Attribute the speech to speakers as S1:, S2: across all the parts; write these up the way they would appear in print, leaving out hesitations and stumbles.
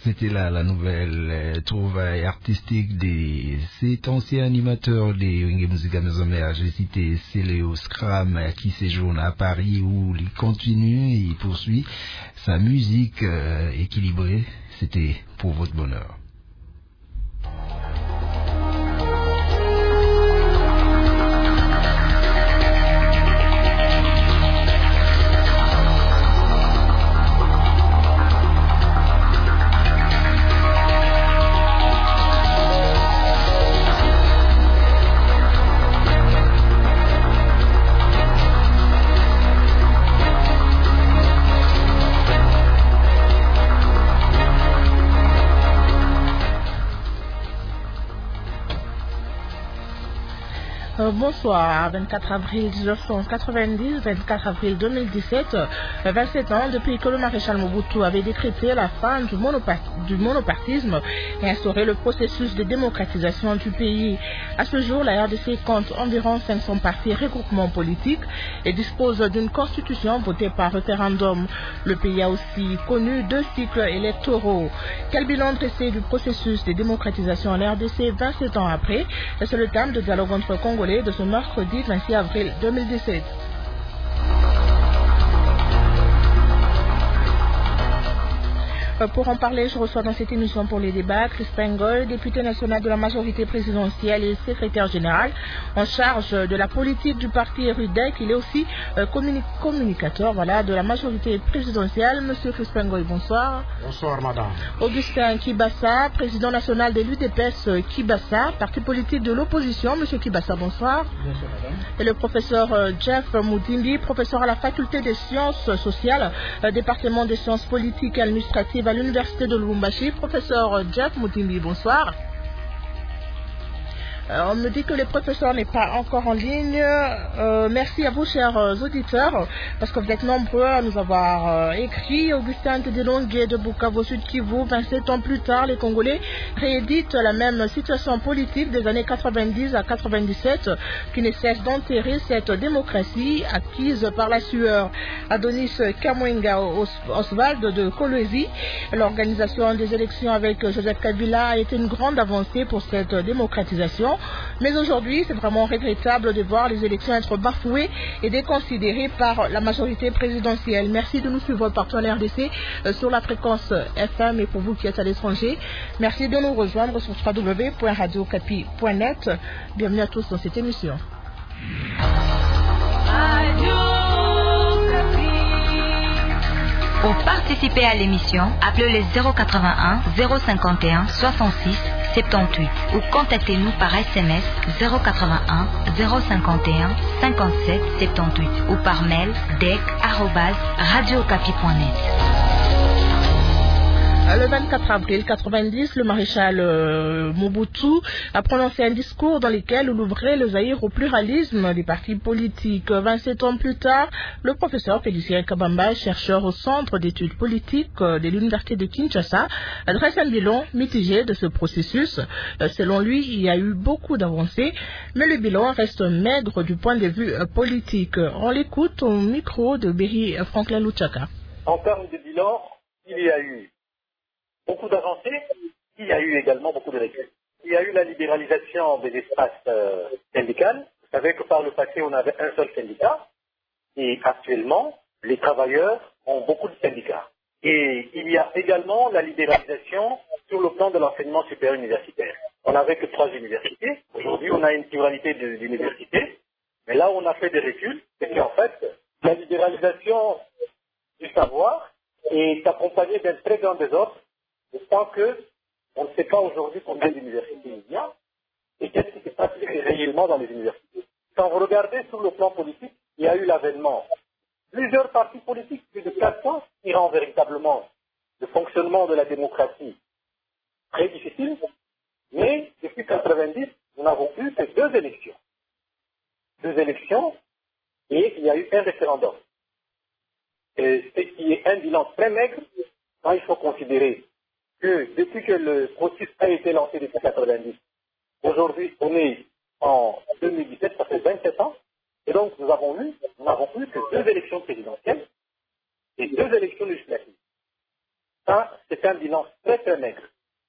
S1: C'était là la nouvelle trouvaille artistique de cet ancien animateur des Ringue Musica Maison-Mère. J'ai cité Céléo Scram qui séjourne à Paris où il continue et il poursuit sa musique équilibrée. C'était pour votre bonheur.
S2: Bonsoir, 24 avril 1990, 24 avril 2017, 27 ans depuis que le maréchal Mobutu avait décrété la fin du monopartisme et instauré le processus de démocratisation du pays. À ce jour, la RDC compte environ 500 partis regroupements politiques et dispose d'une constitution votée par référendum. Le pays a aussi connu 2 cycles électoraux. Quel bilan dressé du processus de démocratisation en RDC 27 ans après? C'est le thème de dialogue entre Congolais de ce mercredi 26 avril 2017. Pour en parler, je reçois dans cette émission pour les débats Crispin Ngoy, député national de la majorité présidentielle et secrétaire général en charge de la politique du parti RUDEC. Il est aussi communicateur de la majorité présidentielle. Monsieur Crispin Ngoy, bonsoir.
S3: Bonsoir, madame.
S2: Augustin Kibassa, président national de l'UDPS Kibassa, parti politique de l'opposition. Monsieur Kibassa, bonsoir.
S3: Bonsoir, madame.
S2: Et le professeur Jeff Moutimbi, professeur à la faculté des sciences sociales, département des sciences politiques et administratives à l'université de Lubumbashi. Professeur Jeff Moutimbi, bonsoir. On me dit que le professeur n'est pas encore en ligne. Merci à vous, chers auditeurs, parce que vous êtes nombreux à nous avoir écrit. Augustin Tedelongue de Bukavu Sud Kivu, 27 ans plus tard, les Congolais rééditent la même situation politique des années 90 à 97 qui ne cesse d'enterrer cette démocratie acquise par la sueur. Adonis Kamwenga Oswald de Kolwezi, l'organisation des élections avec Joseph Kabila a été une grande avancée pour cette démocratisation. Mais aujourd'hui, c'est vraiment regrettable de voir les élections être bafouées et déconsidérées par la majorité présidentielle. Merci de nous suivre partout en RDC sur la fréquence FM et pour vous qui êtes à l'étranger. Merci de nous rejoindre sur www.radiocapi.net. Bienvenue à tous dans cette émission.
S4: Pour participer à l'émission, appelez le 081 051 66 78 ou contactez-nous par SMS 081 051 57 78 ou par mail dec@radiocapi.net.
S2: Le 24 avril 90, le maréchal Mobutu a prononcé un discours dans lequel il ouvrait le Zaïre au pluralisme des partis politiques. 27 ans plus tard, le professeur Félicien Kabamba, chercheur au Centre d'études politiques de l'Université de Kinshasa, dresse un bilan mitigé de ce processus. Selon lui, il y a eu beaucoup d'avancées, mais le bilan reste maigre du point de vue politique. On l'écoute au micro de Berry Franklin Luchaka.
S5: En termes de bilan, il y a eu beaucoup d'avancées, il y a eu également beaucoup de reculs. Il y a eu la libéralisation des espaces syndicaux. Vous savez que par le passé, on avait un seul syndicat. Et actuellement, les travailleurs ont beaucoup de syndicats. Et il y a également la libéralisation sur le plan de l'enseignement supérieur universitaire. On n'avait que 3 universités. Aujourd'hui, on a une pluralité d'universités. Mais là où on a fait des reculs, c'est qu'en fait, la libéralisation du savoir est accompagnée d'un très grand désordre. Je pense qu'on ne sait pas aujourd'hui combien d'universités il y a et qu'est-ce qui se passe réellement dans les universités. Quand vous regardez sur le plan politique, il y a eu l'avènement plusieurs partis politiques, plus de 400, qui rend véritablement le fonctionnement de la démocratie très difficile. Mais depuis 1990, nous n'avons eu que 2 élections. 2 élections et il y a eu un référendum. Et ce qui est un bilan très maigre quand il faut considérer que depuis que le processus a été lancé depuis 1990, aujourd'hui on est en 2017, ça fait 27 ans, et donc nous n'avons eu que 2 élections présidentielles et 2 élections législatives. ça, c'est un bilan très très maigre.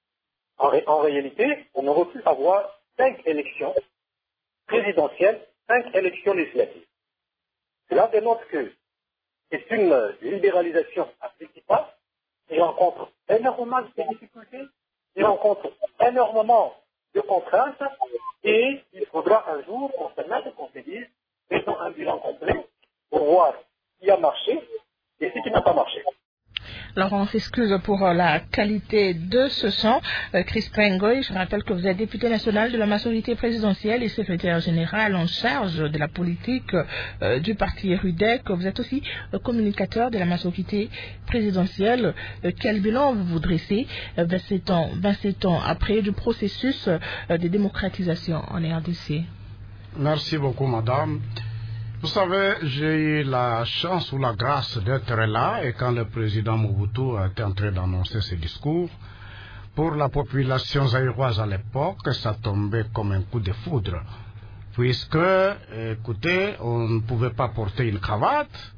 S5: En réalité, on aurait pu avoir 5 élections présidentielles, 5 élections législatives. Cela démontre que c'est une libéralisation à petit pas. Il rencontre énormément de difficultés, il rencontre énormément de contraintes, et il faudra un jour qu'on se mette et qu'on se dise, faisons un bilan complet pour voir ce qui a marché et ce qui n'a pas marché.
S2: Alors on s'excuse pour la qualité de ce son. Crispin Ngoy, je rappelle que vous êtes député national de la majorité présidentielle et secrétaire général en charge de la politique du parti RUDEC. Vous êtes aussi communicateur de la majorité présidentielle. Quel bilan vous dressez 27 ans après du processus de démocratisation en RDC?
S3: Merci beaucoup, madame. Vous savez, j'ai eu la chance ou la grâce d'être là, et quand le président Mobutu était en train d'annoncer ses discours, pour la population zaïroise à l'époque, ça tombait comme un coup de foudre. Puisque, écoutez, on ne pouvait pas porter une cravate,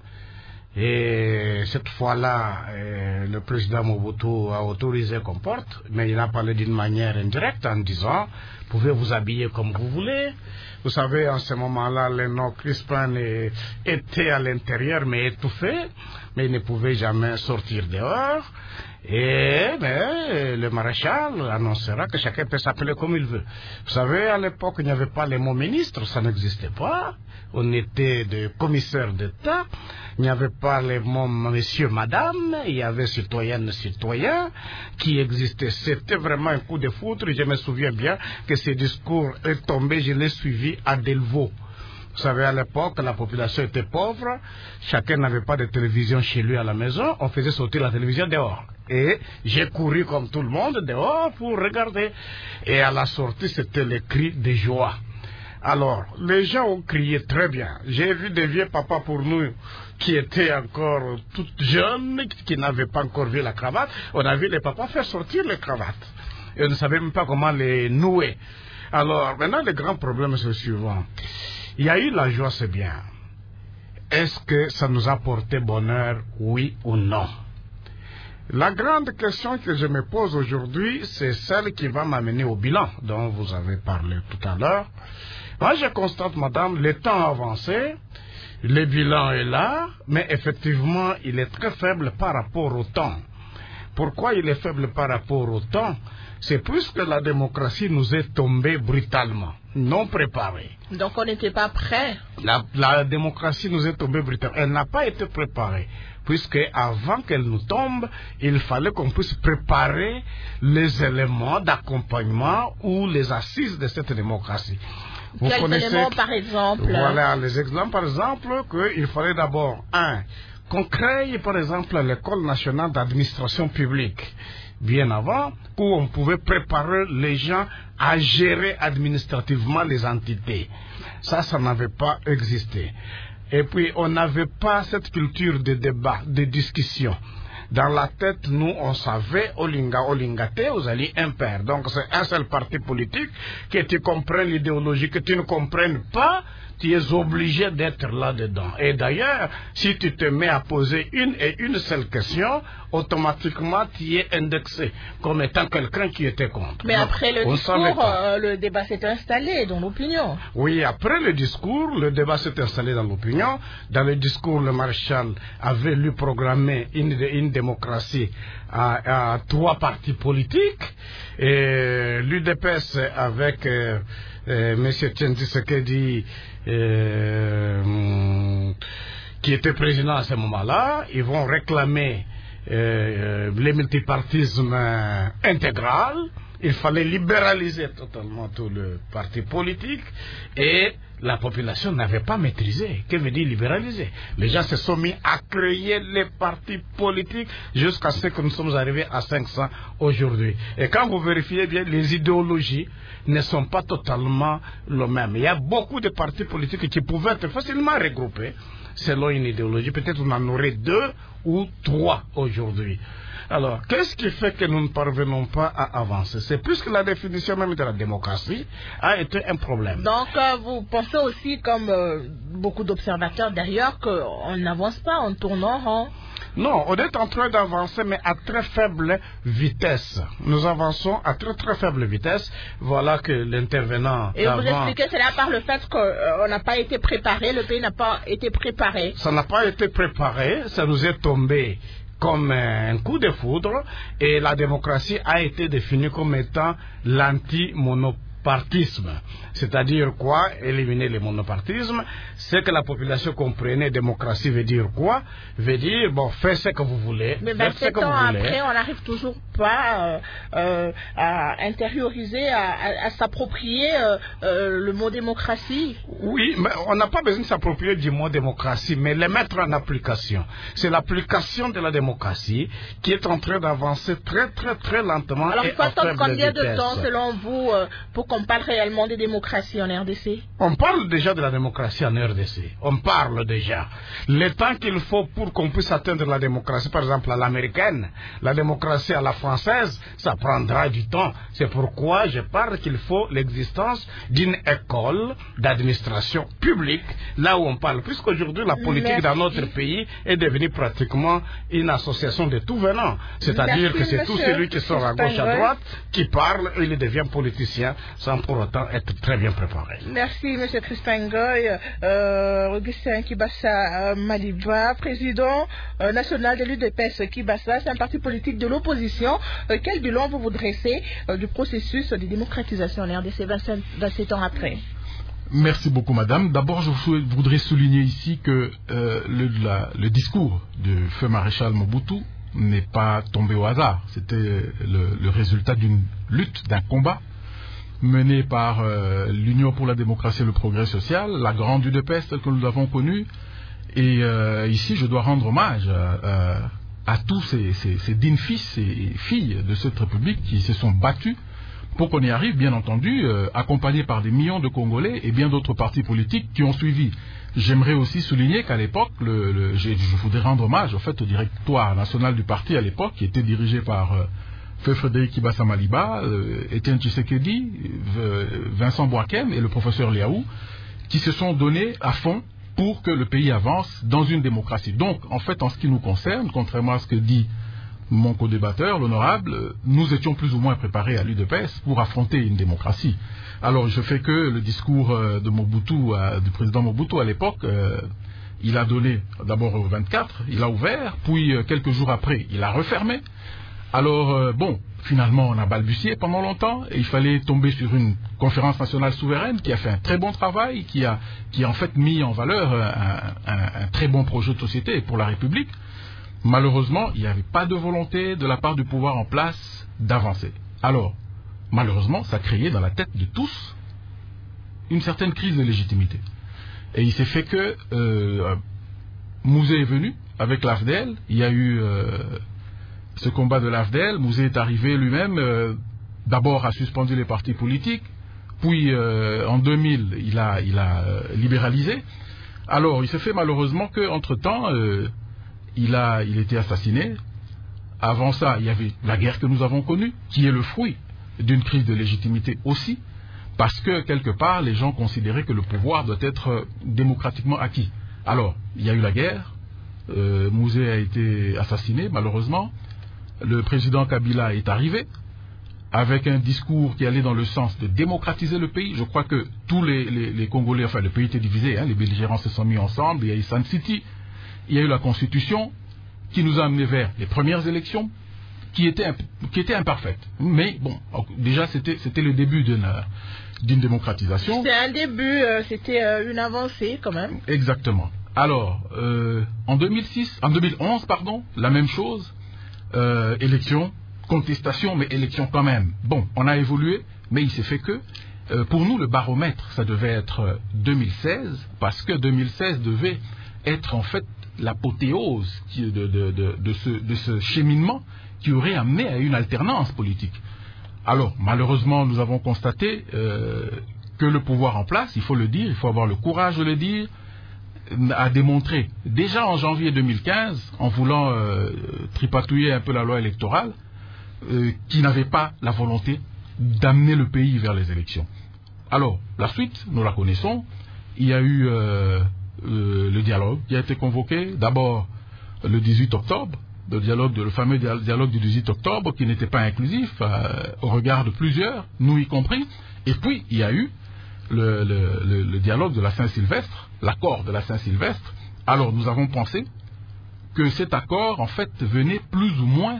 S3: et cette fois-là, le président Mobutu a autorisé qu'on porte, mais il a parlé d'une manière indirecte en disant, vous pouvez vous habiller comme vous voulez. Vous savez, en ce moment-là, le nom Crispin était à l'intérieur, mais étouffé, mais il ne pouvait jamais sortir dehors. Et le maréchal annoncera que chacun peut s'appeler comme il veut. Vous savez, à l'époque, il n'y avait pas les mots ministres, ça n'existait pas. On était des commissaires d'État. Il n'y avait pas les mots monsieur, madame. Il y avait citoyenne, citoyen qui existaient. C'était vraiment un coup de foudre. Je me souviens bien que ce discours est tombé, je l'ai suivi à Delvaux. Vous savez, à l'époque, la population était pauvre. Chacun n'avait pas de télévision chez lui à la maison. On faisait sortir la télévision dehors. Et j'ai couru comme tout le monde dehors pour regarder. Et à la sortie, c'était les cris de joie. Alors, les gens ont crié très bien. J'ai vu des vieux papas pour nous qui étaient encore tout jeunes, qui n'avaient pas encore vu la cravate. On a vu les papas faire sortir les cravates. Et on ne savait même pas comment les nouer. Alors, maintenant, le grand problème, c'est le suivant. Il y a eu la joie, c'est bien. Est-ce que ça nous a porté bonheur, oui ou non? La grande question que je me pose aujourd'hui, c'est celle qui va m'amener au bilan dont vous avez parlé tout à l'heure. Moi, je constate, madame, le temps a avancé, le bilan est là, mais effectivement, il est très faible par rapport au temps. Pourquoi il est faible par rapport au temps? C'est puisque la démocratie nous est tombée brutalement, non préparée.
S2: Donc on n'était pas prêt.
S3: La démocratie nous est tombée brutalement. Elle n'a pas été préparée. Puisque avant qu'elle nous tombe, il fallait qu'on puisse préparer les éléments d'accompagnement ou les assises de cette démocratie.
S2: Quels éléments, par exemple?
S3: Voilà, les exemples, par exemple, qu'il fallait d'abord, qu'on crée, par exemple, l'École nationale d'administration publique, bien avant, où on pouvait préparer les gens à gérer administrativement les entités. Ça n'avait pas existé. Et puis, on n'avait pas cette culture de débat, de discussion. Dans la tête, nous, on savait, Olingate, vous allez impair. Donc, c'est un seul parti politique, que tu comprennes l'idéologie, que tu ne comprennes pas, tu es obligé d'être là-dedans. Et d'ailleurs, si tu te mets à poser une seule question, automatiquement, tu es indexé comme étant quelqu'un qui était contre.
S2: Mais donc, après le discours, le débat s'est installé dans l'opinion.
S3: Oui, après le discours, le débat s'est installé dans l'opinion. Dans le discours, le maréchal avait lui programmé une démocratie à 3 partis politiques. Et l'UDPS avec M. Tshisekedi, qui était président à ce moment-là, ils vont réclamer le multipartisme intégral. Il fallait libéraliser totalement tout le parti politique et la population n'avait pas maîtrisé. Que veut dire libéraliser? Les gens se sont mis à créer les partis politiques jusqu'à ce que nous sommes arrivés à 500 aujourd'hui. Et quand vous vérifiez bien, les idéologies ne sont pas totalement les mêmes. Il y a beaucoup de partis politiques qui pouvaient être facilement regroupés selon une idéologie. Peut-être on en aurait 2 ou 3 aujourd'hui. Alors, qu'est-ce qui fait que nous ne parvenons pas à avancer? C'est plus que la définition même de la démocratie a été un problème.
S2: Donc, vous pensez aussi, comme beaucoup d'observateurs d'ailleurs, qu'on n'avance pas en tournant rond?
S3: Non, on est en train d'avancer, mais à très faible vitesse. Nous avançons à très très faible vitesse. Voilà que l'intervenant...
S2: Et vous expliquez cela par le fait qu'on n'a pas été préparé, le pays n'a pas été préparé.
S3: Ça n'a pas été préparé, ça nous est tombé comme un coup de foudre, et la démocratie a été définie comme étant l'anti-monopartisme. C'est-à-dire quoi? Éliminer le monopartisme. C'est que la population comprenait. Démocratie veut dire quoi? Veut dire, bon, faites ce que vous voulez.
S2: Mais 27 ans après, on n'arrive toujours pas à intérioriser, à s'approprier le mot démocratie.
S3: Oui, mais on n'a pas besoin de s'approprier du mot démocratie, mais le mettre en application. C'est l'application de la démocratie qui est en train d'avancer très très très lentement.
S2: Alors, il faut attendre combien
S3: de
S2: temps, selon vous, pour qu'on parle réellement de démocratie en RDC?
S3: On parle déjà de la démocratie en RDC. On parle déjà. Le temps qu'il faut pour qu'on puisse atteindre la démocratie, par exemple à l'américaine, la démocratie à la française, ça prendra du temps. C'est pourquoi je parle qu'il faut l'existence d'une école d'administration publique, là où on parle. Puisqu'aujourd'hui, la politique dans notre pays est devenue pratiquement une association de tout venant. C'est-à-dire que c'est tout celui qui sort à gauche, à droite, qui parle, et il devient politicien sans pour autant être très bien préparé.
S2: Merci, M. Crispin Ngoy. Augustin Kibassa Maliba, président national de l'UDPS Kibassa, c'est un parti politique de l'opposition. Quel bilan vous dressez du processus de démocratisation en RDC 27 ans après?
S6: Merci beaucoup, madame. D'abord, je voudrais souligner ici que le discours du feu maréchal Mobutu n'est pas tombé au hasard. C'était le résultat d'une lutte, d'un combat mené par l'Union pour la démocratie et le progrès social, la grande UDPS telle que nous l'avons connue. Et ici, je dois rendre hommage à tous ces dignes fils et filles de cette République qui se sont battus pour qu'on y arrive, bien entendu, accompagnés par des millions de Congolais et bien d'autres partis politiques qui ont suivi. J'aimerais aussi souligner qu'à l'époque, je voudrais rendre hommage au fait au directoire national du parti à l'époque, qui était dirigé par Feu Frédéric Kibassa Maliba, Étienne Tshisekedi, Vincent Boakem et le professeur Liaou, qui se sont donnés à fond pour que le pays avance dans une démocratie. Donc, en fait, en ce qui nous concerne, contrairement à ce que dit mon co-débatteur, l'honorable, nous étions plus ou moins préparés à l'UDPS pour affronter une démocratie. Alors, je fais que le discours de Mobutu, du président Mobutu à l'époque, il a donné d'abord au 24, il a ouvert, puis quelques jours après, il a refermé. Alors, bon, finalement, on a balbutié pendant longtemps et il fallait tomber sur une conférence nationale souveraine qui a fait un très bon travail, qui a en fait mis en valeur un très bon projet de société pour la République. Malheureusement, il n'y avait pas de volonté de la part du pouvoir en place d'avancer. Alors, malheureusement, ça créait dans la tête de tous une certaine crise de légitimité. Et il s'est fait que Mouzé est venu avec l'AFDL, il y a eu ce combat de l'AFDL, Mouzé est arrivé lui-même, d'abord a suspendu les partis politiques, puis en 2000, il a libéralisé. Alors, il s'est fait malheureusement qu'entre-temps, il était assassiné. Avant ça, il y avait la guerre que nous avons connue, qui est le fruit d'une crise de légitimité aussi, parce que quelque part, les gens considéraient que le pouvoir doit être démocratiquement acquis. Alors, il y a eu la guerre, Mouzé a été assassiné, malheureusement. Le président Kabila est arrivé avec un discours qui allait dans le sens de démocratiser le pays. Je crois que tous les Congolais, enfin le pays était divisé, hein, les belligérants se sont mis ensemble, il y a eu Sun City, il y a eu la Constitution qui nous a amené vers les premières élections qui étaient imparfaites. Mais bon, déjà c'était le début d'une démocratisation.
S2: C'était un début, c'était une avancée quand même.
S6: Exactement. Alors, en 2011, la même chose, élection, contestation, mais élection quand même. Bon, on a évolué, mais il s'est fait que, pour nous, le baromètre, ça devait être 2016, parce que 2016 devait être en fait l'apothéose de ce cheminement qui aurait amené à une alternance politique. Alors, malheureusement, nous avons constaté que le pouvoir en place, il faut le dire, il faut avoir le courage de le dire, a démontré, déjà en janvier 2015, en voulant tripatouiller un peu la loi électorale, qu'il n'avait pas la volonté d'amener le pays vers les élections. Alors, la suite, nous la connaissons. Il y a eu le dialogue qui a été convoqué, d'abord le 18 octobre, le fameux dialogue du 18 octobre qui n'était pas inclusif au regard de plusieurs, nous y compris. Et puis, il y a eu le dialogue de la Saint-Sylvestre, l'accord de la Saint-Sylvestre. Alors, nous avons pensé que cet accord, en fait, venait plus ou moins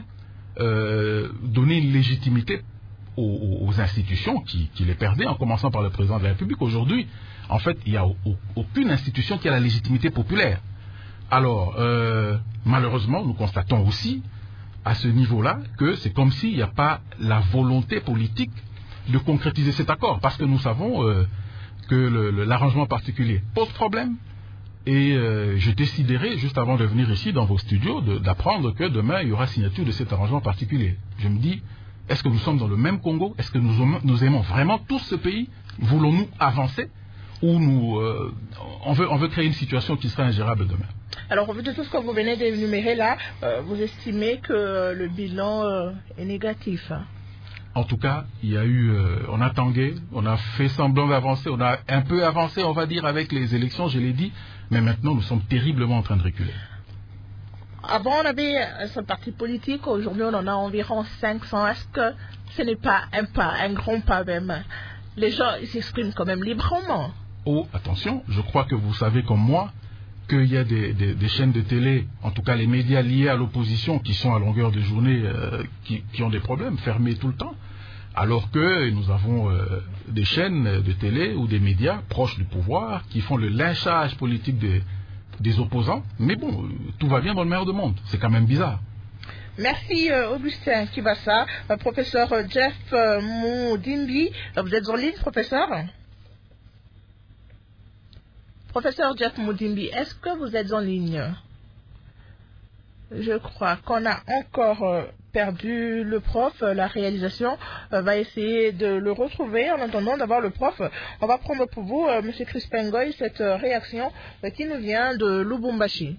S6: donner une légitimité aux institutions qui les perdaient, en commençant par le président de la République. Aujourd'hui, en fait, il n'y a aucune institution qui a la légitimité populaire. Alors, malheureusement, nous constatons aussi, à ce niveau-là, que c'est comme s'il n'y a pas la volonté politique de concrétiser cet accord, parce que nous savons que l'arrangement particulier pose problème. Et je déciderai, juste avant de venir ici dans vos studios, d'apprendre que demain, il y aura signature de cet arrangement particulier. Je me dis, est-ce que nous sommes dans le même Congo? Est-ce que nous aimons vraiment tous ce pays? Voulons-nous avancer? Ou on veut créer une situation qui sera ingérable demain? Alors, au vu de tout ce que vous venez d'énumérer là, vous estimez que le bilan est négatif, hein? En tout cas, il y a eu, on a tangué, on a fait semblant d'avancer, on a un peu avancé, on va dire, avec les élections, je l'ai dit, mais maintenant nous sommes terriblement en train de reculer. Avant, on avait ce parti politique, aujourd'hui on en a environ 500. Est-ce que ce n'est pas un pas, un grand pas même? Les gens s'expriment quand même librement. Oh, attention, je crois que vous savez comme moi qu'il y a des chaînes de télé, en tout cas les médias liés à l'opposition, qui sont à longueur de journée, qui ont des problèmes, fermés tout le temps, alors que nous avons des chaînes de télé ou des médias proches du pouvoir qui font le lynchage politique des opposants. Mais bon, tout va bien dans le meilleur des mondes. C'est quand même bizarre. Merci Augustin Kibassa. Professeur Jeff Moudimbi, vous êtes en ligne, professeur? Professeur Jeff Moudimbi, est-ce que vous êtes en ligne? Je crois qu'on a encore perdu le prof. La réalisation va essayer de le retrouver. En attendant d'avoir le prof, on va prendre pour vous, M. Crispin Goy, cette réaction qui nous vient de Lubumbashi.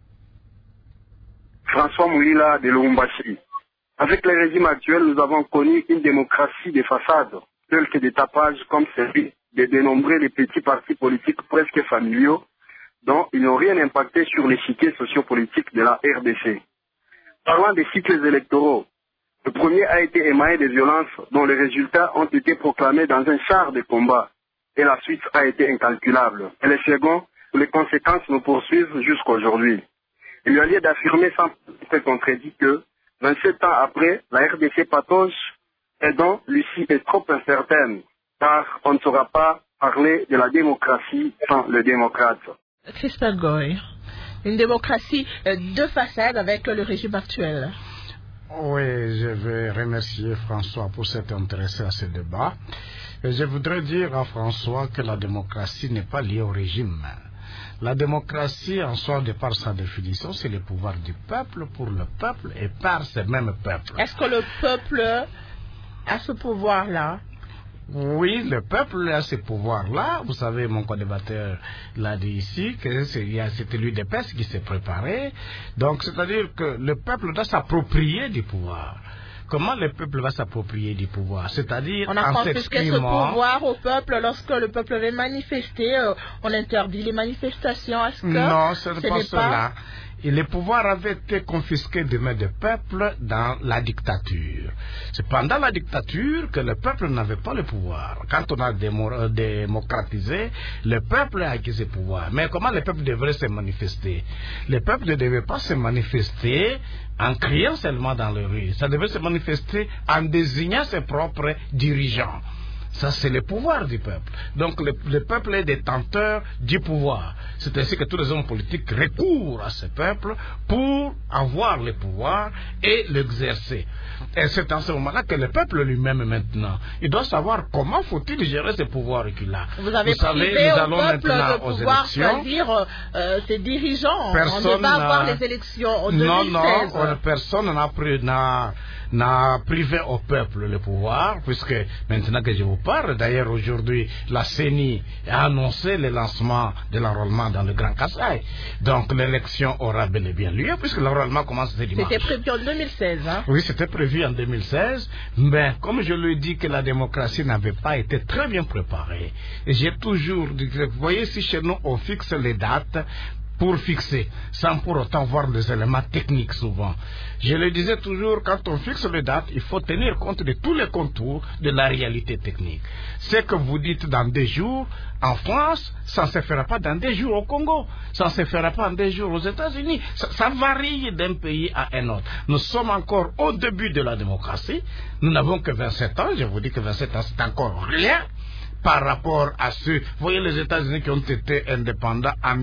S7: François Mouila de Lubumbashi. Avec le régime actuel, nous avons connu une démocratie de façade, telle que des tapages comme celui de dénombrer les petits partis politiques presque familiaux dont ils n'ont rien impacté sur l'échiquier sociopolitique de la RDC. Parlant des cycles électoraux, le premier a été émaillé de violences dont les résultats ont été proclamés dans un char de combat et la suite a été incalculable. Et le second, les conséquences nous poursuivent jusqu'aujourd'hui. Il y a lieu d'affirmer sans être contredit que 27 ans après, la RDC patauge et dont l'issue est trop incertaine, car on ne saura pas parler de la démocratie sans le démocrate.
S2: Crispin Goy, une démocratie de façade avec le régime actuel.
S3: Oui, je vais remercier François pour s'être intéressé à ce débat. Et je voudrais dire à François que la démocratie n'est pas liée au régime. La démocratie, en soi, de par sa définition, c'est le pouvoir du peuple, pour le peuple et par ce même peuple.
S2: Est-ce que le peuple a ce pouvoir-là?
S3: Oui, le peuple a ce pouvoir-là. Vous savez, mon co-débatteur l'a dit ici, que c'était lui des pestes qui s'est préparé. Donc, c'est-à-dire que le peuple doit s'approprier du pouvoir. Comment le peuple va s'approprier du pouvoir? C'est-à-dire
S2: on a confisqué ce pouvoir au peuple lorsque le peuple veut manifester. On interdit les manifestations. Est-ce que
S3: non, ce n'est pas cela. Et le pouvoir avait été confisqué des mains du peuple dans la dictature. C'est pendant la dictature que le peuple n'avait pas le pouvoir. Quand on a démocratisé, le peuple a acquis ce pouvoir. Mais comment le peuple devrait se manifester? Le peuple ne devait pas se manifester en criant seulement dans les rues. Ça devait se manifester en désignant ses propres dirigeants. Ça, c'est le pouvoir du peuple. Donc, le peuple est détenteur du pouvoir. C'est ainsi que tous les hommes politiques recourent à ce peuple pour avoir le pouvoir et l'exercer. Et c'est en ce moment-là que le peuple lui-même, maintenant, il doit savoir comment faut-il gérer ce pouvoir qu'il a.
S2: Vous savez, nous allons maintenant de pouvoir choisir ses dirigeants.
S3: Personne
S2: on ne va avoir les élections en 2016.
S3: Non, personne n'a privé au peuple le pouvoir, puisque maintenant que je vous parle, d'ailleurs aujourd'hui, la CENI a annoncé le lancement de l'enrôlement dans le Grand Kasaï. Donc l'élection aura bel et bien lieu, puisque l'enrôlement commence ce dimanche.
S2: C'était prévu en 2016, hein?
S3: Oui, c'était prévu en 2016, mais comme je le dis que la démocratie n'avait pas été très bien préparée, j'ai toujours dit, vous voyez, si chez nous on fixe les dates, pour fixer, sans pour autant voir les éléments techniques souvent. Je le disais toujours, quand on fixe les dates, il faut tenir compte de tous les contours de la réalité technique. Ce que vous dites dans 2 jours, en France, ça ne se fera pas dans 2 jours au Congo, ça ne se fera pas en 2 jours aux États-Unis. Ça varie d'un pays à un autre. Nous sommes encore au début de la démocratie, nous n'avons que 27 ans, je vous dis que 27 ans c'est encore rien par rapport à ceux, vous voyez les États-Unis qui ont été indépendants en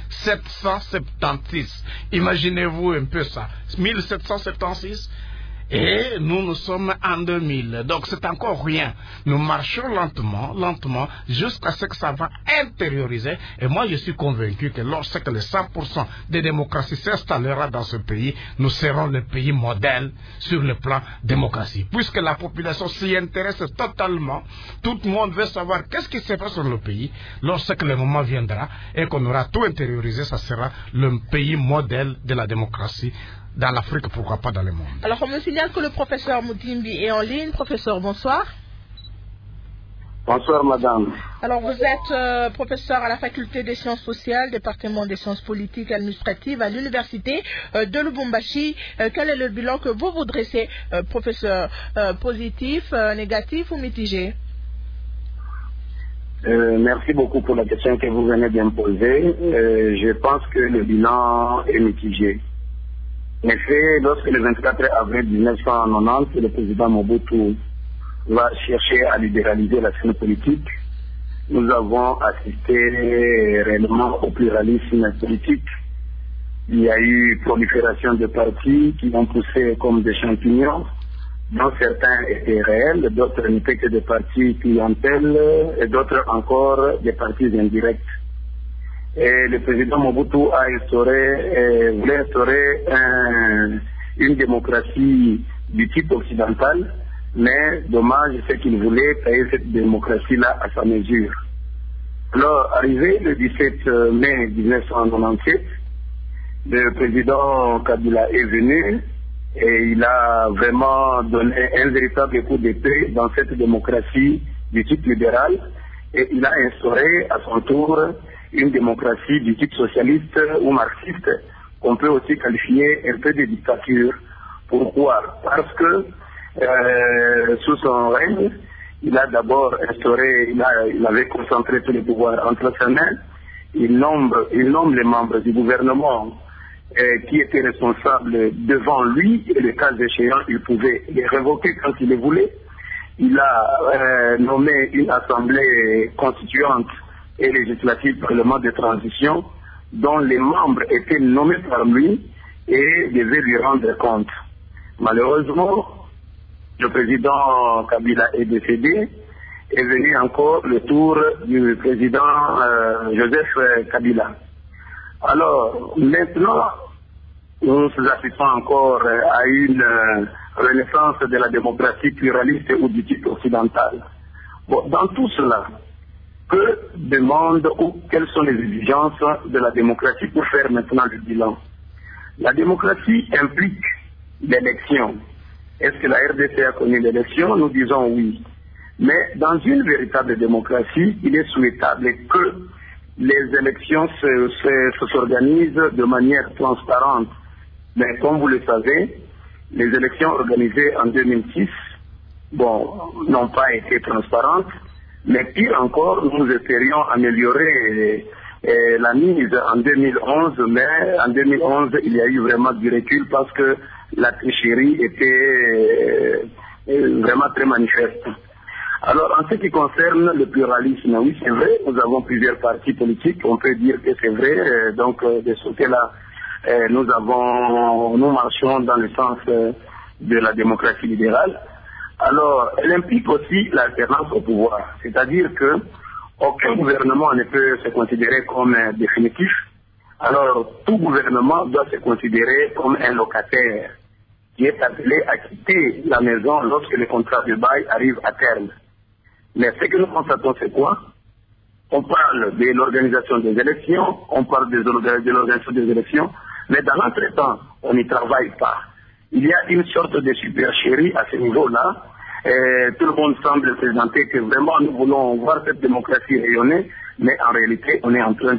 S3: 1776. Imaginez-vous un peu ça, 1776. Et nous sommes en 2000. Donc c'est encore rien. Nous marchons lentement, jusqu'à ce que ça va intérioriser. Et moi je suis convaincu que lorsque les 100% de démocratie s'installera dans ce pays, nous serons le pays modèle sur le plan démocratie. Puisque la population s'y intéresse totalement, tout le monde veut savoir qu'est-ce qui se passe dans le pays. Lorsque le moment viendra et qu'on aura tout intériorisé, ça sera le pays modèle de la démocratie. Dans l'Afrique, pourquoi pas dans le monde.
S2: Alors, on me signale que le professeur Moutimbi est en ligne. Professeur, bonsoir.
S7: Bonsoir, madame.
S2: Alors, vous êtes professeur à la faculté des sciences sociales, département des sciences politiques et administratives à l'université de Lubumbashi. Quel est le bilan que vous dressez, professeur? Positif, négatif ou mitigé?
S7: Merci beaucoup pour la question que vous venez de me poser. Je pense que le bilan est mitigé. En effet, lorsque le 24 avril 1990, le président Mobutu va chercher à libéraliser la scène politique, nous avons assisté réellement au pluralisme politique. Il y a eu prolifération de partis qui ont poussé comme des champignons, dont certains étaient réels, d'autres n'étaient que des partis clientèles et d'autres encore des partis indirects. Et le président Mobutu voulait instaurer une démocratie du type occidental, mais dommage, c'est qu'il voulait créer cette démocratie-là à sa mesure. Alors, arrivé le 17 mai 1997, le président Kabila est venu et il a vraiment donné un véritable coup d'épée dans cette démocratie du type libéral et il a instauré à son tour une démocratie du type socialiste ou marxiste, qu'on peut aussi qualifier un peu de dictature. Pourquoi? Parce que sous son règne, il a d'abord instauré, il avait concentré tous les pouvoirs entre ses mains, il nomme les membres du gouvernement qui étaient responsables devant lui, et le cas échéant, il pouvait les révoquer quand il les voulait. Il a nommé une assemblée constituante et législative parlement de transition dont les membres étaient nommés par lui et devaient lui rendre compte. Malheureusement, le président Kabila est décédé, est venu encore le tour du président Joseph Kabila. Alors, maintenant, nous assistons encore à une renaissance de la démocratie pluraliste ou du type occidental. Bon, dans tout cela, que demande ou quelles sont les exigences de la démocratie pour faire maintenant le bilan? La démocratie implique l'élection. Est-ce que la RDC a connu l'élection? Nous disons oui. Mais dans une véritable démocratie, il est souhaitable que les élections s'organisent de manière transparente. Mais comme vous le savez, les élections organisées en 2006, n'ont pas été transparentes. Mais pire encore, nous espérions améliorer la mise en 2011, mais en 2011, il y a eu vraiment du recul parce que la tricherie était vraiment très manifeste. Alors, en ce qui concerne le pluralisme, oui, c'est vrai, nous avons plusieurs partis politiques, on peut dire que c'est vrai, donc de ce côté-là, nous marchons dans le sens de la démocratie libérale. Alors, elle implique aussi l'alternance au pouvoir, c'est-à-dire que aucun gouvernement ne peut se considérer comme définitif. Alors, tout gouvernement doit se considérer comme un locataire qui qui est appelé à quitter la maison lorsque le contrat de bail arrive à terme. Mais ce que nous constatons, c'est quoi? On parle de l'organisation des élections, on parle de l'organisation des élections, mais dans l'entretemps, on n'y travaille pas. Il y a une sorte de supercherie à ce niveau-là. Tout le monde semble présenter que vraiment nous voulons voir cette démocratie rayonner, mais en réalité, on est en train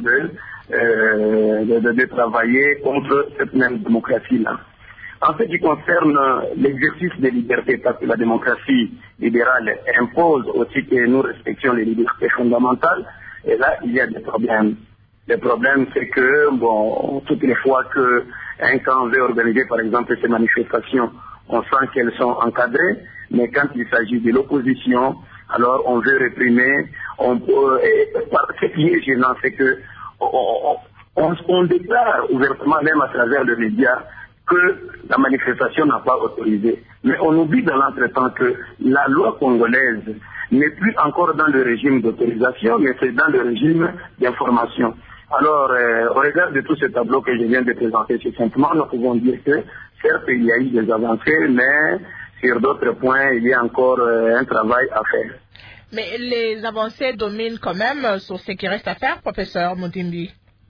S7: de travailler contre cette même démocratie-là. En ce qui concerne l'exercice des libertés, parce que la démocratie libérale impose aussi que nous respections les libertés fondamentales, et là, il y a des problèmes. Le problème, c'est que, toutes les fois qu'un camp veut organiser, par exemple, ces manifestations, on sent qu'elles sont encadrées, mais quand il s'agit de l'opposition, alors on veut réprimer. Ce qui est gênant, c'est que on déclare ouvertement, même à travers les médias, que la manifestation n'a pas autorisé. Mais on oublie dans l'entretemps que la loi congolaise n'est plus encore dans le régime d'autorisation, mais c'est dans le régime d'information. Alors, au regard de tout ce tableau que je viens de présenter succinctement, nous pouvons dire que certes, il y a eu des avancées, mais sur d'autres points, il y a encore un travail à faire.
S2: Mais les avancées dominent quand même sur ce qui reste à faire, professeur Mudimbi.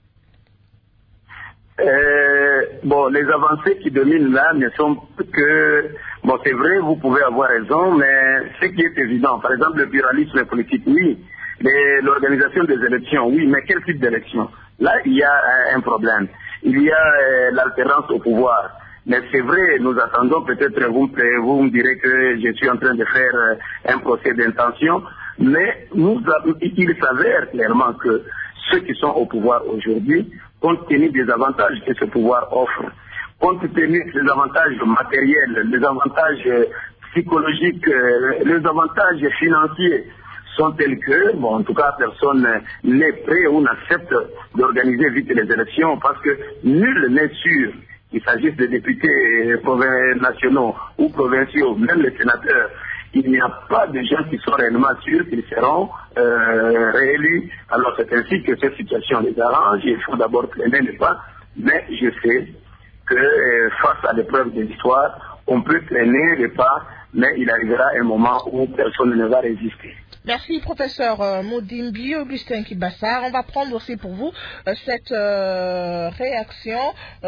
S7: Les avancées qui dominent là ne sont que... c'est vrai, vous pouvez avoir raison, mais ce qui est évident, par exemple, le pluralisme politique, oui. L'organisation des élections, oui, mais quel type d'élection? Là, il y a un problème. Il y a l'alternance au pouvoir. Mais c'est vrai, nous attendons, peut-être vous me direz que je suis en train de faire un procès d'intention, mais il s'avère clairement que ceux qui sont au pouvoir aujourd'hui, compte tenu des avantages que ce pouvoir offre, compte tenu des avantages matériels, des avantages psychologiques, les avantages financiers, sont tels que, en tout cas, personne n'est prêt ou n'accepte d'organiser vite les élections parce que nul n'est sûr qu'il s'agisse de députés nationaux ou provinciaux, même les sénateurs. Il n'y a pas de gens qui sont réellement sûrs qu'ils seront réélus. Alors c'est ainsi que cette situation les arrange. Il faut d'abord traîner le pas, mais je sais que face à l'épreuve de l'histoire, on peut traîner le pas, mais il arrivera un moment où personne ne va résister.
S2: Merci, professeur Mudimbi, Augustin Kibassar. On va prendre aussi pour vous cette réaction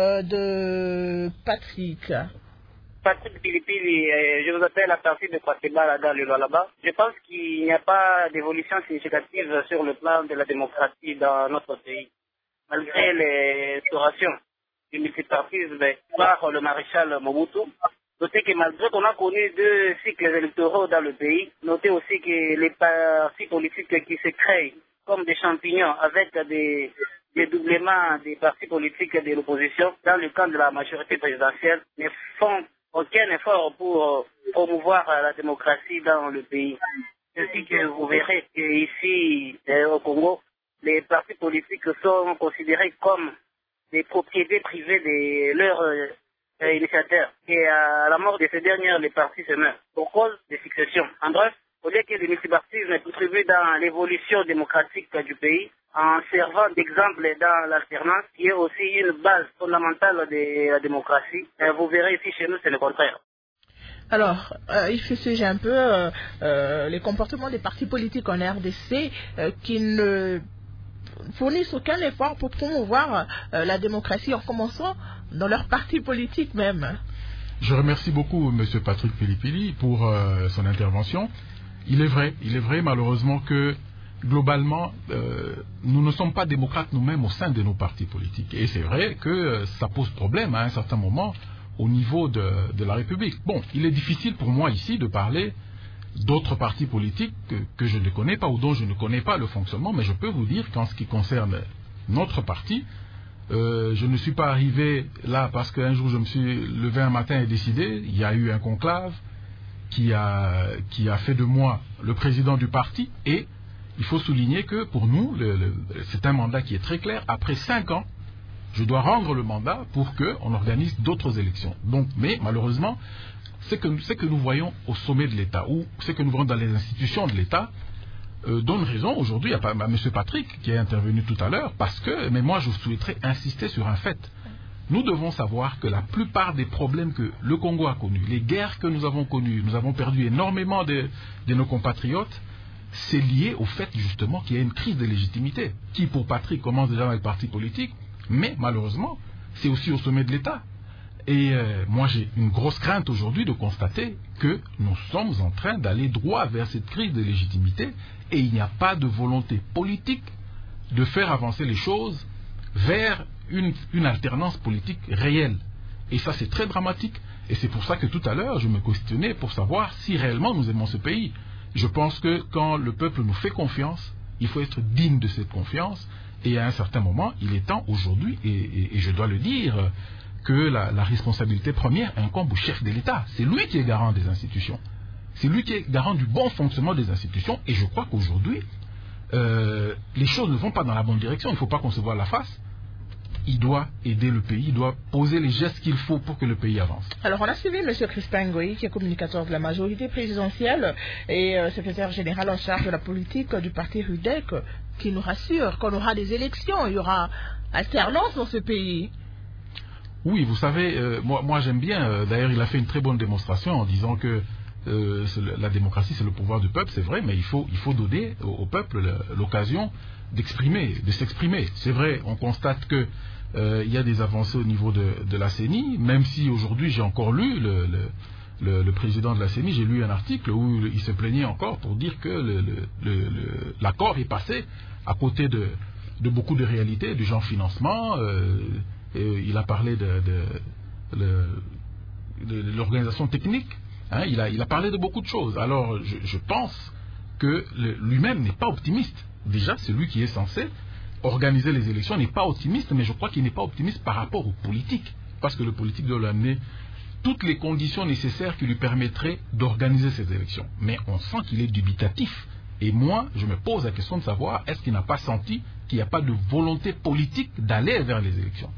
S2: de Patrick.
S8: Patrick Pilipili, je vous appelle à partir de Kwateba dans le Lualaba. Je pense qu'il n'y a pas d'évolution significative sur le plan de la démocratie dans notre pays. Malgré les instaurations du multipartisme par le maréchal Mobutu, notez que malgré qu'on a connu 2 cycles électoraux dans le pays, notez aussi que les partis politiques qui se créent comme des champignons avec des doublements des partis politiques de l'opposition dans le camp de la majorité présidentielle ne font aucun effort pour promouvoir la démocratie dans le pays. Ainsi que vous verrez qu'ici au Congo, les partis politiques sont considérés comme des propriétés privées de leurs initiateurs. Et à la mort de ces dernières, les partis se meurent pour cause de succession. En bref, au lieu que le multipartisme contribue dans l'évolution démocratique du pays, en servant d'exemple dans l'alternance, qui est aussi une base fondamentale de la démocratie, vous verrez ici chez nous, c'est le contraire.
S2: Alors, il fustige un peu les comportements des partis politiques en RDC qui ne fournissent aucun effort pour promouvoir la démocratie en commençant dans leur parti politique même.
S6: Je remercie beaucoup M. Patrick Pilipili pour son intervention. Il est vrai malheureusement que globalement, nous ne sommes pas démocrates nous-mêmes au sein de nos partis politiques. Et c'est vrai que ça pose problème à un certain moment au niveau de la République. Bon, il est difficile pour moi ici de parler d'autres partis politiques que je ne connais pas ou dont je ne connais pas le fonctionnement, mais je peux vous dire qu'en ce qui concerne notre parti, je ne suis pas arrivé là parce qu'un jour je me suis levé un matin et décidé. Il y a eu un conclave qui a fait de moi le président du parti, et il faut souligner que pour nous, c'est un mandat qui est très clair. Après 5 ans, je dois rendre le mandat pour qu'on organise d'autres élections. Donc, mais malheureusement, ce que nous voyons au sommet de l'État, ou ce que nous voyons dans les institutions de l'État, donne raison aujourd'hui à M. Patrick qui est intervenu tout à l'heure, mais moi je souhaiterais insister sur un fait. Nous devons savoir que la plupart des problèmes que le Congo a connus, les guerres que nous avons connues, nous avons perdu énormément de nos compatriotes, c'est lié au fait justement qu'il y a une crise de légitimité, qui pour Patrick commence déjà dans les partis politiques, mais malheureusement, c'est aussi au sommet de l'État. Et moi j'ai une grosse crainte aujourd'hui de constater que nous sommes en train d'aller droit vers cette crise de légitimité et il n'y a pas de volonté politique de faire avancer les choses vers une alternance politique réelle. Et ça c'est très dramatique et c'est pour ça que tout à l'heure je me questionnais pour savoir si réellement nous aimons ce pays. Je pense que quand le peuple nous fait confiance, il faut être digne de cette confiance et à un certain moment il est temps aujourd'hui, et je dois le dire, que la responsabilité première incombe au chef de l'État. C'est lui qui est garant des institutions. C'est lui qui est garant du bon fonctionnement des institutions et je crois qu'aujourd'hui les choses ne vont pas dans la bonne direction. Il ne faut pas qu'on se voie à la face. Il doit aider le pays, il doit poser les gestes qu'il faut pour que le pays avance.
S2: Alors on a suivi M. Crispin Ngoï, qui est communicateur de la majorité présidentielle et secrétaire général en charge de la politique du parti RUDEC, qui nous rassure qu'on aura des élections, il y aura alternance dans ce pays.
S6: Oui, vous savez, moi j'aime bien, d'ailleurs il a fait une très bonne démonstration en disant que la démocratie c'est le pouvoir du peuple, c'est vrai, mais il faut donner au peuple l'occasion de s'exprimer. C'est vrai, on constate que il y a des avancées au niveau de la CENI, même si aujourd'hui j'ai encore lu le président de la CENI, j'ai lu un article où il se plaignait encore pour dire que l'accord est passé à côté de beaucoup de réalités, du genre financement. Il a parlé de l'organisation technique, hein, il a parlé de beaucoup de choses. Alors je pense que lui-même n'est pas optimiste. Déjà, c'est lui qui est censé organiser les élections, n'est pas optimiste, mais je crois qu'il n'est pas optimiste par rapport au politique, parce que le politique doit lui amener toutes les conditions nécessaires qui lui permettraient d'organiser ces élections. Mais on sent qu'il est dubitatif. Et moi, je me pose la question de savoir, est-ce qu'il n'a pas senti qu'il n'y a pas de volonté politique d'aller vers les élections?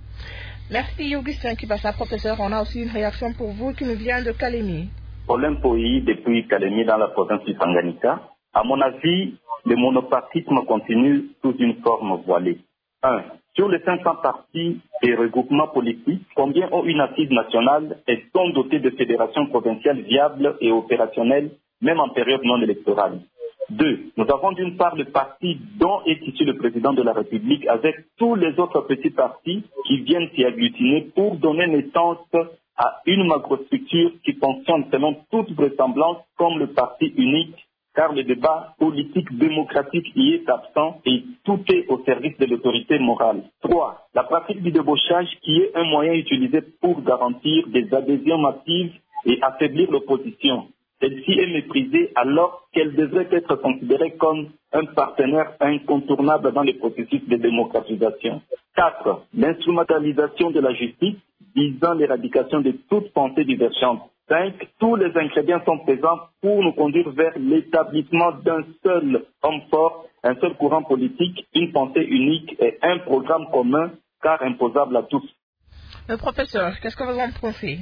S2: Merci Augustin Kibasa, professeur. On a aussi une réaction pour vous qui nous vient de Kalemi.
S9: Problème pays depuis Kalemi dans la province du Tanganyika. À mon avis, le monopartisme continue sous une forme voilée. 1. Sur les 500 partis et regroupements politiques, combien ont une assise nationale et sont dotés de fédérations provinciales viables et opérationnelles, même en période non électorale? 2. Nous avons d'une part le parti dont est issu le président de la République avec tous les autres petits partis qui viennent s'y agglutiner pour donner naissance à une macrostructure qui fonctionne selon toute vraisemblance comme le parti unique, car le débat politique démocratique y est absent et tout est au service de l'autorité morale. 3. La pratique du débauchage qui est un moyen utilisé pour garantir des adhésions massives et affaiblir l'opposition. Celle-ci est méprisée alors qu'elle devrait être considérée comme un partenaire incontournable dans le processus de démocratisation. 4. L'instrumentalisation de la justice visant l'éradication de toute pensée divergente. 5. Tous les ingrédients sont présents pour nous conduire vers l'établissement d'un seul homme fort, un seul courant politique, une pensée unique et un programme commun, car imposable à tous.
S2: Professeur, qu'est-ce que vous en pensez?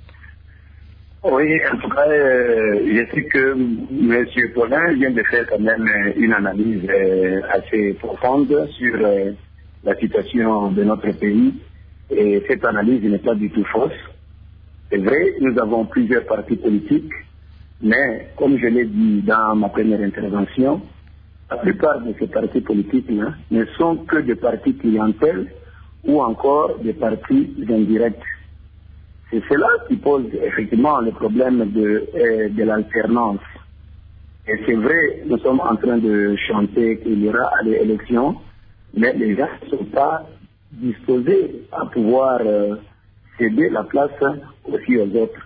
S10: Oui, en tout cas, je sais que M. Paulin vient de faire quand même une analyse assez profonde sur la situation de notre pays. Et cette analyse n'est pas du tout fausse. C'est vrai, nous avons plusieurs partis politiques, mais comme je l'ai dit dans ma première intervention, la plupart de ces partis politiques-là ne sont que des partis clientèles ou encore des partis indirects. C'est cela qui pose effectivement le problème de l'alternance. Et c'est vrai, nous sommes en train de chanter qu'il y aura des élections, mais les gens ne sont pas disposés à pouvoir céder la place aussi aux autres.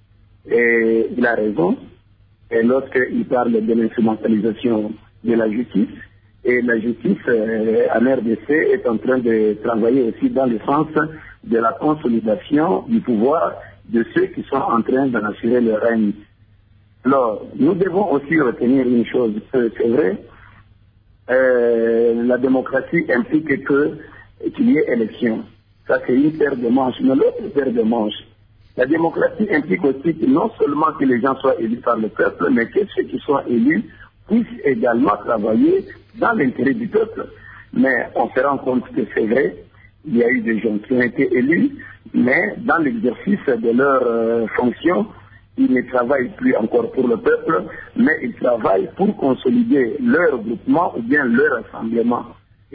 S10: Et il a raison, et lorsqu'il parle de l'instrumentalisation de la justice, et la justice en RDC est en train de travailler aussi dans le sens de la consolidation du pouvoir de ceux qui sont en train d'en assurer le règne. Alors, nous devons aussi retenir une chose, c'est vrai, la démocratie implique qu'il y ait élection. Ça, c'est une paire de manches. Mais l'autre paire de manches, la démocratie implique aussi que non seulement que les gens soient élus par le peuple, mais que ceux qui soient élus puissent également travailler dans l'intérêt du peuple. Mais on se rend compte que c'est vrai, il y a eu des gens qui ont été élus, mais dans l'exercice de leurs fonctions, ils ne travaillent plus encore pour le peuple, mais ils travaillent pour consolider leur groupement ou bien leur rassemblement.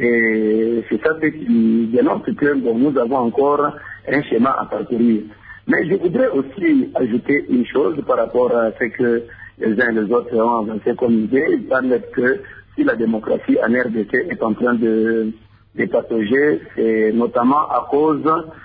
S10: Et c'est ça qui dénonce que nous avons encore un schéma à parcourir. Mais je voudrais aussi ajouter une chose par rapport à ce que les uns et les autres ont avancé comme idée. Ils parlent que si la démocratie en RDC est en train de patauger, c'est notamment à cause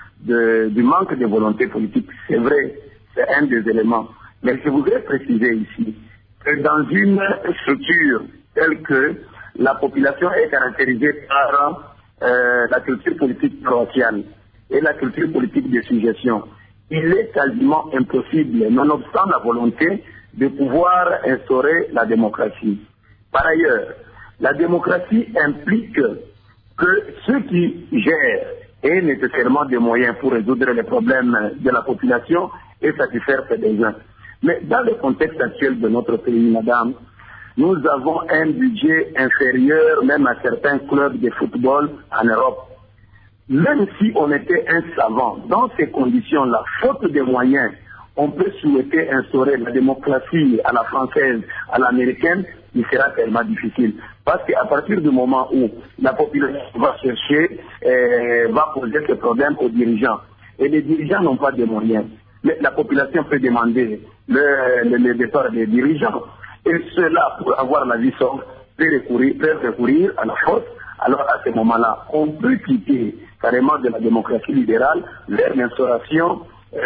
S10: du manque de volonté politique. C'est vrai, c'est un des éléments. Mais je voudrais préciser ici que dans une structure telle que la population est caractérisée par la culture politique paroissiale et la culture politique de suggestion, il est quasiment impossible, nonobstant la volonté, de pouvoir instaurer la démocratie. Par ailleurs, la démocratie implique que ceux qui gèrent aient nécessairement des moyens pour résoudre les problèmes de la population et satisfaire ses besoins. Mais dans le contexte actuel de notre pays, madame, nous avons un budget inférieur même à certains clubs de football en Europe. Même si on était un savant, dans ces conditions-là, faute de moyens, on peut souhaiter instaurer la démocratie à la française, à l'américaine, il sera tellement difficile. Parce qu'à partir du moment où la population va chercher, va poser ce problème aux dirigeants, et les dirigeants n'ont pas de moyens, mais la population peut demander le départ des dirigeants, et cela, pour avoir la vie sauve, peut recourir à la force. Alors à ce moment-là, on peut quitter carrément de la démocratie libérale vers l'instauration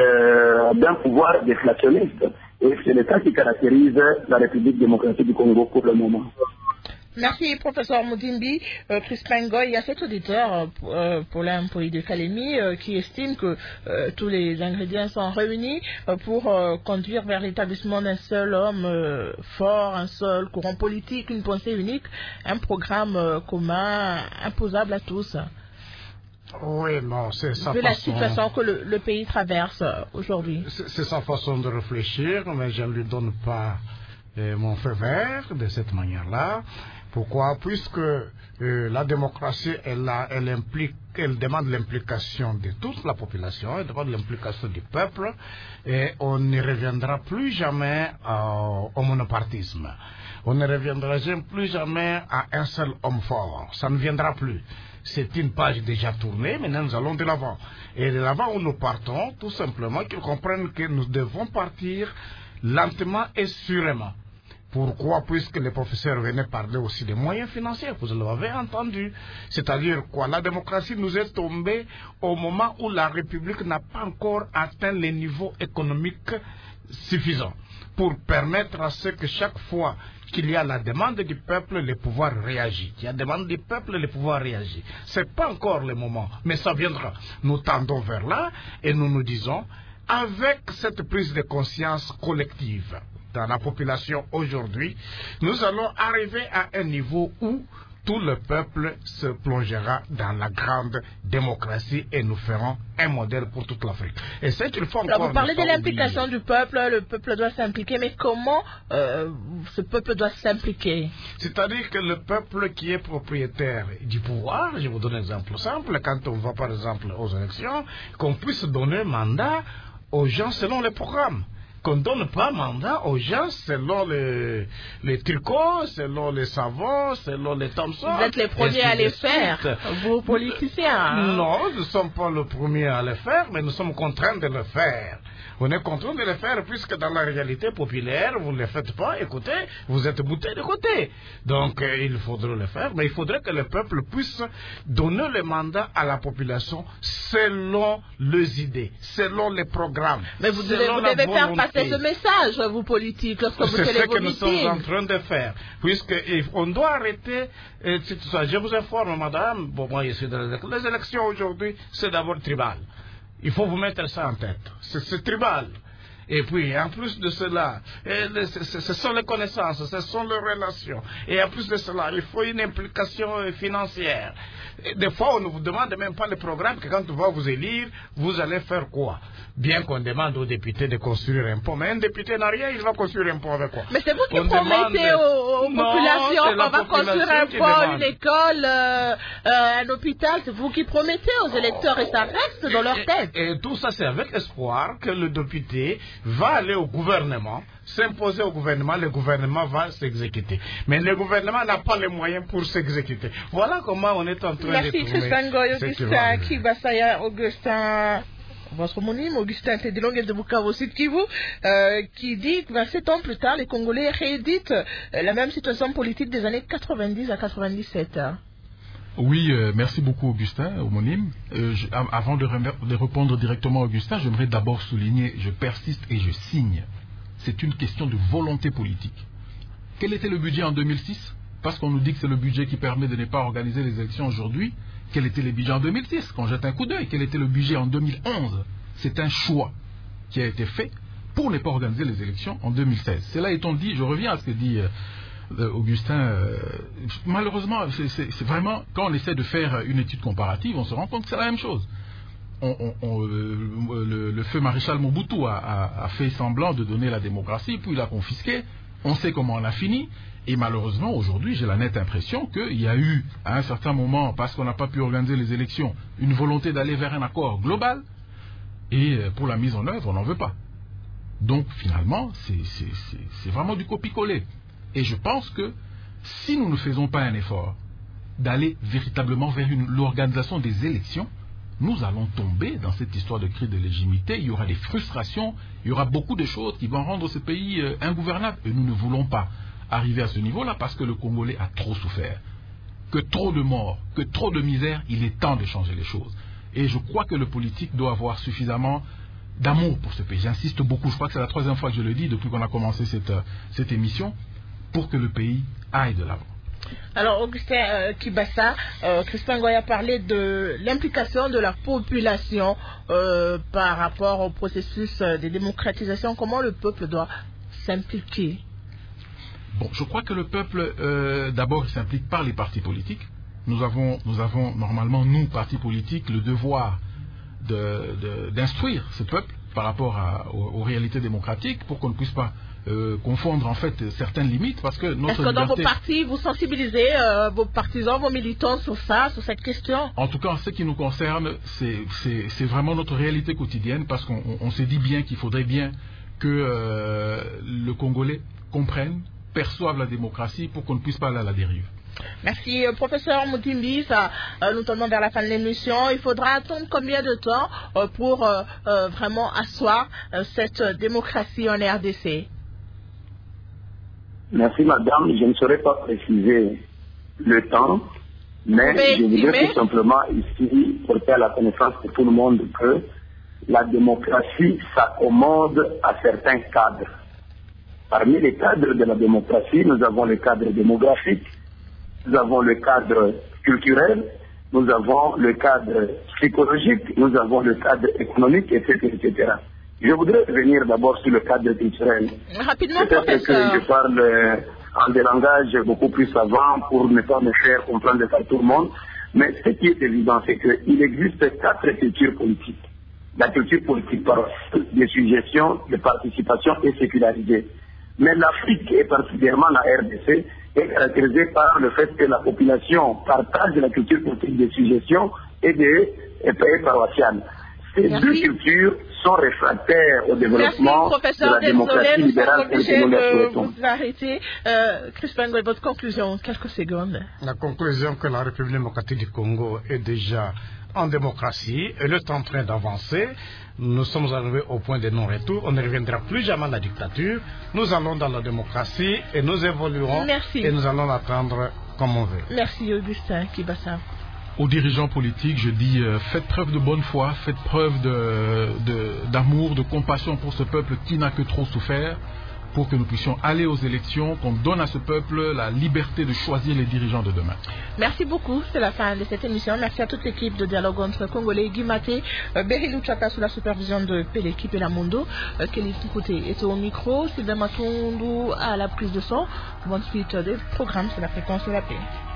S10: d'un pouvoir déflationniste. Et c'est le cas qui caractérise la République démocratique du Congo pour le moment.
S2: Merci, professeur Moudimbi. Crispin Ngoy, il y a cet auditeur, Paulin Mpoï de Kalemi, qui estime que tous les ingrédients sont réunis pour conduire vers l'établissement d'un seul homme fort, un seul courant politique, une pensée unique, un programme commun, imposable à tous.
S3: Oui, non, c'est sa
S2: façon.
S3: La
S2: situation que le pays traverse aujourd'hui.
S3: C'est sa façon de réfléchir, mais je ne lui donne pas mon feu vert de cette manière-là. Pourquoi? Puisque la démocratie, elle demande l'implication de toute la population, elle demande l'implication du peuple, et on ne reviendra plus jamais au monopartisme. On ne reviendra plus jamais à un seul homme fort. Ça ne viendra plus. C'est une page déjà tournée, maintenant nous allons de l'avant. Et de l'avant où nous partons, tout simplement, qu'ils comprennent que nous devons partir lentement et sûrement. Pourquoi? Puisque les professeurs venaient parler aussi des moyens financiers, vous l'avez entendu. C'est-à-dire quoi? La démocratie nous est tombée au moment où la République n'a pas encore atteint les niveaux économiques suffisants pour permettre à ce que chaque fois qu'il y a la demande du peuple, le pouvoir réagit. Il y a la demande du peuple, le pouvoir réagit. Ce n'est pas encore le moment, mais ça viendra. Nous tendons vers là et nous nous disons, avec cette prise de conscience collective dans la population aujourd'hui, nous allons arriver à un niveau où tout le peuple se plongera dans la grande démocratie et nous ferons un modèle pour toute l'Afrique. Et c'est qu'il faut encore...
S2: Alors vous parlez de l'implication du peuple, le peuple doit s'impliquer, mais comment ce peuple doit s'impliquer?
S3: C'est-à-dire que le peuple qui est propriétaire du pouvoir, je vous donne un exemple simple, quand on va par exemple aux élections, qu'on puisse donner mandat aux gens selon les programmes. Qu'on ne donne pas mandat aux gens selon les tricots, selon les savons, selon les Thomson.
S2: Vous êtes les premiers à les faire, vous politiciens.
S3: Non, nous ne sommes pas les premiers à le faire, mais nous sommes contraints de le faire. On est contraint de le faire puisque dans la réalité populaire, vous ne le faites pas, écoutez, vous êtes boutés de côté. Donc il faudrait le faire, mais il faudrait que le peuple puisse donner le mandat à la population selon les idées, selon les programmes.
S2: Mais vous devez faire passer ce message, vous politiques, lorsque vous
S3: télévisez. C'est ce que nous sommes en train de faire, puisqu'on doit arrêter tout ça. Je vous informe, madame, bon, moi je suis dans les élections aujourd'hui, c'est d'abord tribal. Il faut vous mettre ça en tête. C'est tribal. Et puis, en plus de cela, ce sont les connaissances, ce sont les relations. Et en plus de cela, il faut une implication financière. Et des fois, on ne vous demande même pas le programme, que quand on va vous élire, vous allez faire quoi? Bien qu'on demande aux députés de construire un pont. Mais un député n'a rien, il va construire un pont avec quoi?
S2: Mais c'est vous qui promettez aux populations qu'on va construire un pont, une école, un hôpital. C'est vous qui promettez aux électeurs et ça reste dans leur tête.
S3: Et tout ça, c'est avec espoir que le député va aller au gouvernement, s'imposer au gouvernement, le gouvernement va s'exécuter. Mais le gouvernement n'a pas les moyens pour s'exécuter. Voilà comment on est en train de trouver.
S2: Merci Christian Goy, Augustin Kibasaya, Augustin, votre homonyme, Augustin Tedilongue de Bukavu Sud Kivu, qui dit que 27 ans plus tard, les Congolais rééditent la même situation politique des années 90 à 97.
S6: Oui, merci beaucoup Augustin, homonyme. Avant de répondre directement à Augustin, j'aimerais d'abord souligner, je persiste et je signe. C'est une question de volonté politique. Quel était le budget en 2006? Parce qu'on nous dit que c'est le budget qui permet de ne pas organiser les élections aujourd'hui. Quel était le budget en 2006? Qu'on jette un coup d'œil. Quel était le budget en 2011? C'est un choix qui a été fait pour ne pas organiser les élections en 2016. Cela étant dit, je reviens à ce que dit Augustin. Malheureusement, c'est vraiment, quand on essaie de faire une étude comparative, on se rend compte que c'est la même chose. Le feu maréchal Mobutu a fait semblant de donner la démocratie, puis il a confisqué. On sait comment on a fini. Et malheureusement, aujourd'hui, j'ai la nette impression qu'il y a eu, à un certain moment, parce qu'on n'a pas pu organiser les élections, une volonté d'aller vers un accord global. Et pour la mise en œuvre, on n'en veut pas. Donc, finalement, c'est vraiment du copier-coller. Et je pense que si nous ne faisons pas un effort d'aller véritablement vers l'organisation des élections, nous allons tomber dans cette histoire de crise de légitimité. Il y aura des frustrations, il y aura beaucoup de choses qui vont rendre ce pays ingouvernable. Et nous ne voulons pas arriver à ce niveau-là parce que le Congolais a trop souffert. Que trop de morts, que trop de misère, il est temps de changer les choses. Et je crois que le politique doit avoir suffisamment d'amour pour ce pays. J'insiste beaucoup, je crois que c'est la 3e fois que je le dis depuis qu'on a commencé cette émission, pour que le pays aille de l'avant.
S2: Alors, Augustin Kibasa, Christian Goy a parlé de l'implication de la population par rapport au processus de démocratisation. Comment le peuple doit s'impliquer?
S6: Bon, je crois que le peuple, d'abord, s'implique par les partis politiques. Nous avons normalement, nous, partis politiques, le devoir d'instruire ce peuple par rapport aux réalités démocratiques pour qu'on ne puisse pas confondre en fait certaines limites, parce que notre
S2: Est-ce que dans vos partis, vous sensibilisez vos partisans, vos militants sur ça, sur cette question?
S6: En tout cas, en ce qui nous concerne, c'est vraiment notre réalité quotidienne, parce qu'on s'est dit bien qu'il faudrait bien que le Congolais comprenne, perçoive la démocratie pour qu'on ne puisse pas aller à la dérive.
S2: Merci, professeur Moutimbi. Nous tournons vers la fin de l'émission. Il faudra attendre combien de temps pour vraiment asseoir cette démocratie en RDC?
S10: Merci madame, je ne saurais pas préciser le temps, mais je voudrais tout simplement ici porter à la connaissance de tout le monde que la démocratie s'accommode à certains cadres. Parmi les cadres de la démocratie, nous avons le cadre démographique, nous avons le cadre culturel, nous avons le cadre psychologique, nous avons le cadre économique, etc., etc. Je voudrais revenir d'abord sur le cadre culturel.
S2: Rapidement,
S10: peut-être que je parle en des langages beaucoup plus savants pour ne pas me faire comprendre par tout le monde. Mais ce qui est évident, c'est qu'il existe 4 cultures politiques. La culture politique par de suggestion, de participation et sécularisée. Mais l'Afrique, et particulièrement la RDC, est caractérisée par le fait que la population partage la culture politique de suggestion et des pays paroissiales. Ces deux cultures sont réfractaires au développement de la démocratie libérale telle que nous la souhaitons.
S2: Vous arrêtez. Crispin Goy, votre conclusion, quelques secondes.
S3: La conclusion que la République démocratique du Congo est déjà en démocratie, elle est en train d'avancer. Nous sommes arrivés au point de non-retour. On ne reviendra plus jamais à la dictature. Nous allons dans la démocratie et nous évoluerons.
S2: Merci.
S3: Et nous allons l'attendre comme on veut.
S2: Merci Augustin Kibasa.
S6: Aux dirigeants politiques, je dis, faites preuve de bonne foi, faites preuve d'amour, de compassion pour ce peuple qui n'a que trop souffert. pour que nous puissions aller aux élections, qu'on donne à ce peuple la liberté de choisir les dirigeants de demain.
S2: Merci beaucoup, c'est la fin de cette émission. Merci à toute l'équipe de Dialogue entre Congolais, Guy Maté, Berilou Chaka sous la supervision de l'équipe et la Mondo, Kelly Toukoté était au micro, Sylvain Matundu à la prise de son. Bonne suite des programmes sur la fréquence de la paix.